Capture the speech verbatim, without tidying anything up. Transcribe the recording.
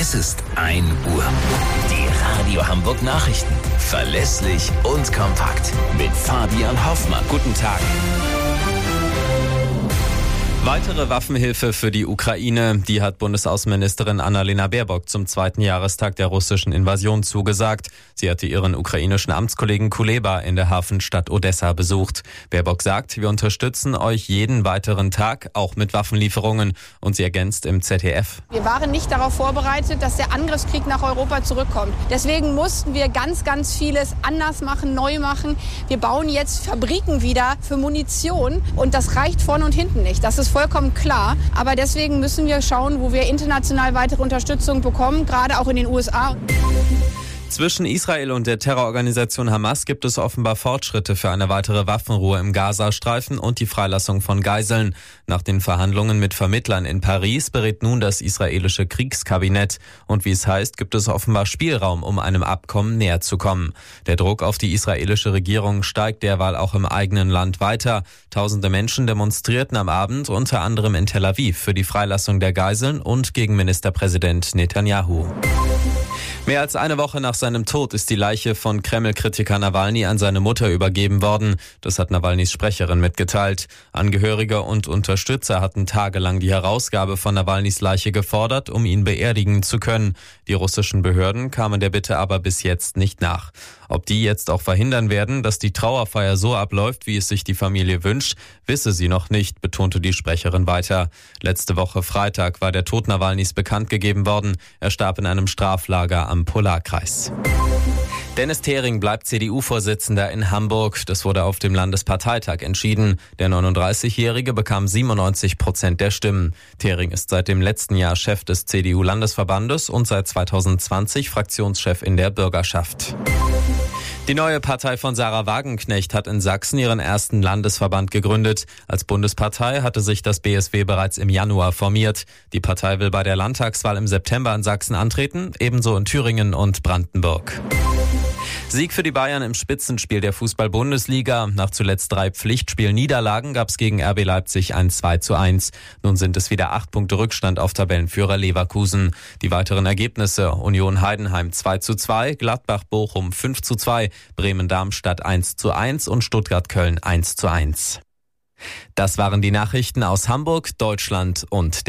Es ist ein Uhr. Die Radio Hamburg Nachrichten. Verlässlich und kompakt. Mit Fabian Hoffmann. Guten Tag. Weitere Waffenhilfe für die Ukraine, die hat Bundesaußenministerin Annalena Baerbock zum zweiten Jahrestag der russischen Invasion zugesagt. Sie hatte ihren ukrainischen Amtskollegen Kuleba in der Hafenstadt Odessa besucht. Baerbock sagt, wir unterstützen euch jeden weiteren Tag, auch mit Waffenlieferungen. Und sie ergänzt im Z D F. Wir waren nicht darauf vorbereitet, dass der Angriffskrieg nach Europa zurückkommt. Deswegen mussten wir ganz, ganz vieles anders machen, neu machen. Wir bauen jetzt Fabriken wieder für Munition und das reicht vorne und hinten nicht. Das ist vollkommen klar. Aber deswegen müssen wir schauen, wo wir international weitere Unterstützung bekommen, gerade auch in den U S A. Zwischen Israel und der Terrororganisation Hamas gibt es offenbar Fortschritte für eine weitere Waffenruhe im Gazastreifen und die Freilassung von Geiseln. Nach den Verhandlungen mit Vermittlern in Paris berät nun das israelische Kriegskabinett. Und wie es heißt, gibt es offenbar Spielraum, um einem Abkommen näher zu kommen. Der Druck auf die israelische Regierung steigt derweil auch im eigenen Land weiter. Tausende Menschen demonstrierten am Abend unter anderem in Tel Aviv für die Freilassung der Geiseln und gegen Ministerpräsident Netanyahu. Mehr als eine Woche nach seinem Tod ist die Leiche von Kreml-Kritiker Nawalny an seine Mutter übergeben worden. Das hat Nawalnys Sprecherin mitgeteilt. Angehörige und Unterstützer hatten tagelang die Herausgabe von Nawalnys Leiche gefordert, um ihn beerdigen zu können. Die russischen Behörden kamen der Bitte aber bis jetzt nicht nach. Ob die jetzt auch verhindern werden, dass die Trauerfeier so abläuft, wie es sich die Familie wünscht, wisse sie noch nicht, betonte die Sprecherin weiter. Letzte Woche Freitag war der Tod Nawalnys bekannt gegeben worden. Er starb in einem Straflager am Polarkreis. Dennis Thering bleibt C D U-Vorsitzender in Hamburg. Das wurde auf dem Landesparteitag entschieden. Der neununddreißigjährige bekam siebenundneunzig Prozent der Stimmen. Thering ist seit dem letzten Jahr Chef des C D U-Landesverbandes und seit zweitausendzwanzig Fraktionschef in der Bürgerschaft. Die neue Partei von Sarah Wagenknecht hat in Sachsen ihren ersten Landesverband gegründet. Als Bundespartei hatte sich das B S W bereits im Januar formiert. Die Partei will bei der Landtagswahl im September in Sachsen antreten, ebenso in Thüringen und Brandenburg. Sieg für die Bayern im Spitzenspiel der Fußball-Bundesliga. Nach zuletzt drei Pflichtspiel-Niederlagen gab es gegen R B Leipzig ein zwei zu eins. Nun sind es wieder acht Punkte Rückstand auf Tabellenführer Leverkusen. Die weiteren Ergebnisse: Union Heidenheim zwei zu zwei, Gladbach-Bochum fünf zu zwei, Bremen-Darmstadt eins zu eins und Stuttgart-Köln eins zu eins. Das waren die Nachrichten aus Hamburg, Deutschland und der